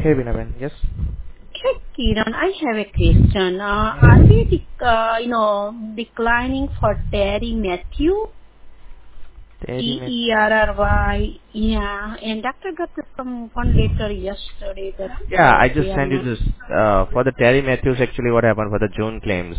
Hey, Binaben. Yes. Hey, Kiran, I have a question. Are we, declining for Terry Matthew? Terry Met. TERRY. Yeah, and Dr. got some one letter yesterday that Yeah, I they just are sent you not. this for the Terry Matthews. Actually, what happened for the June claims?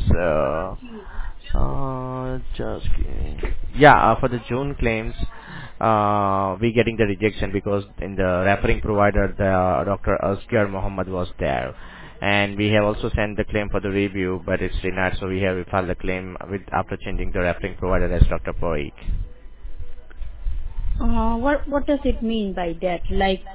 Just yeah, for the June claims, we getting the rejection because in the referring provider, the Dr. Asghar Mohammed was there, and we have also sent the claim for the review, but it's denied. So we have filed the claim with after changing the referring provider as Dr. Parikh. What does it mean by that? Like,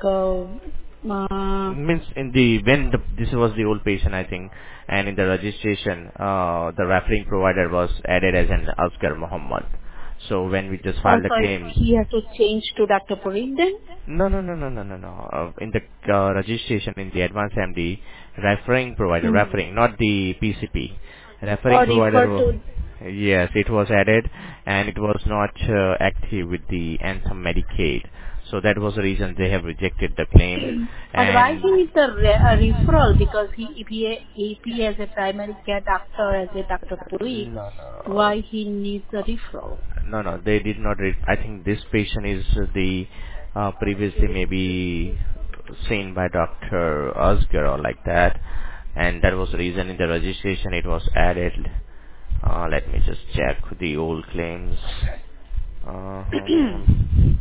Means in the when this was the old patient, I think, and in the registration the referring provider was added as an Asghar Mohammed. So when we just filed the also claim, he has to change to Dr. Parikh then? no. In the registration in the advanced MD, referring provider, Hmm. referring, not the PCP, referring Or provider. refer to. Yes, it was added, and it was not active with the Anthem Medicaid. So that was the reason they have rejected the claim, But why and he needs a referral? Because if he has a primary care doctor as a Dr. Puri, no, why he needs a referral? they did not. I think this patient is the previously maybe seen by Dr. Asghar or like that, and that was the reason in the registration it was added. Let me just check the old claims. Uh-huh.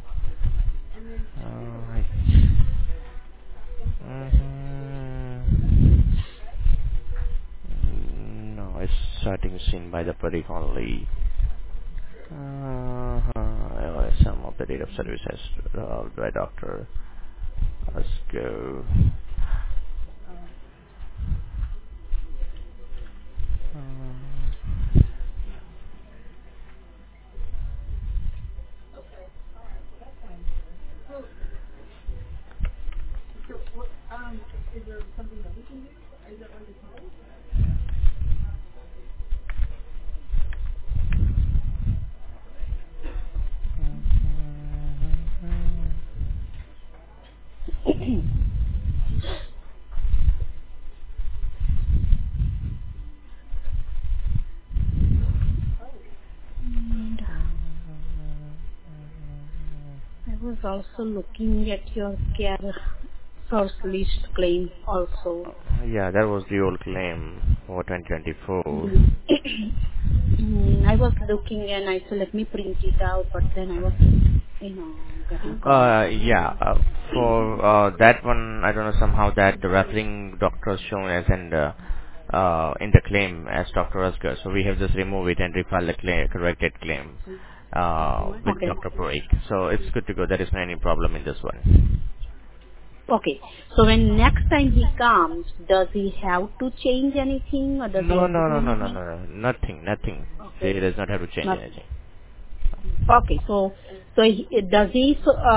Uh, mhm. No, it's starting seen by the Parikh only. Some of the date of service has by Dr. Let's go. And I was also looking at your care source list claim also. Yeah, that was the old claim for 2024. Mhm. I was looking and I said, let me print it out, but then I was, getting confused. Yeah, for that one, I don't know, somehow that the referring doctor is shown as in the claim as Dr. Asghar, so we have just removed it and refiled the claim, corrected claim with Okay. Dr. Parikh. So it's good to go. There is no any problem in this one. Okay. So when next time he comes, does he have to change anything or does he No, have to no, do no, no, no, anything? no, no. Nothing. Okay. He does not have to change Nothing. anything. Okay. So does he,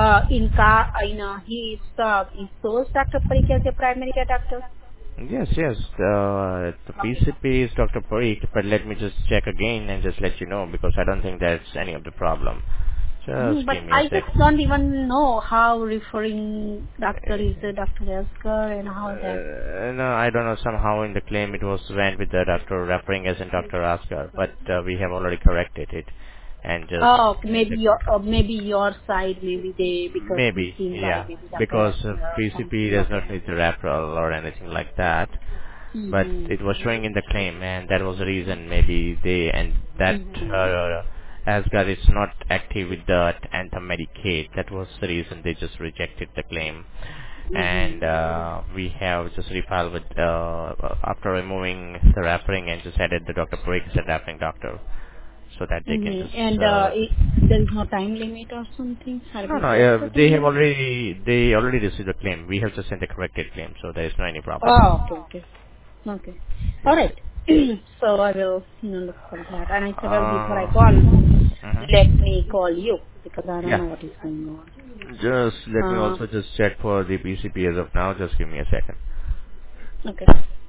he shows Dr. Parikh as a primary care doctor? Yes. The Okay. PCP is Dr. Parikh, but let me just check again and just let you know because I don't think that's any of the problem. Just But give me a I sec. just don't even know how referring doctor is Dr. Esker and how that. No, I don't know. Somehow in the claim it was went with the doctor referring as in Dr. Asghar, but we have already corrected it and just Oh, okay, maybe your side, maybe they, because he's maybe, seen by yeah, maybe Dr. because Esker or PCP something. does Okay. not need the referral or anything like that. But Mhm. it was showing in the claim, and that was the reason maybe that Mhm. Asgard is not active with the Anthem Medicaid. That was the reason they just rejected the claim, Mhm. and we have just refiled with after removing the referring and just added the Dr. Parikh as a referring doctor, so that they can Mhm. just And there is no time limit or something. Have no you no set the they time have limit? already received the claim. We have just sent a corrected claim, so there is no any Oh, problem. okay, okay. Okay. All Yeah. right. So I will, look for that. And I said, well, before I call, let Mhm. me call you because I don't Yeah. know what is going on. Just let me Uh, also just check for the PCP as of now. Just give me a second. okay.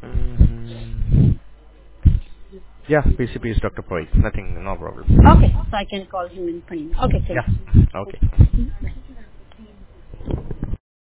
Yeah, PCP is Dr. Parikh. Nothing, no problem. Okay. So I can call him in 20 minutes. Okay, thanks. Yeah. Okay.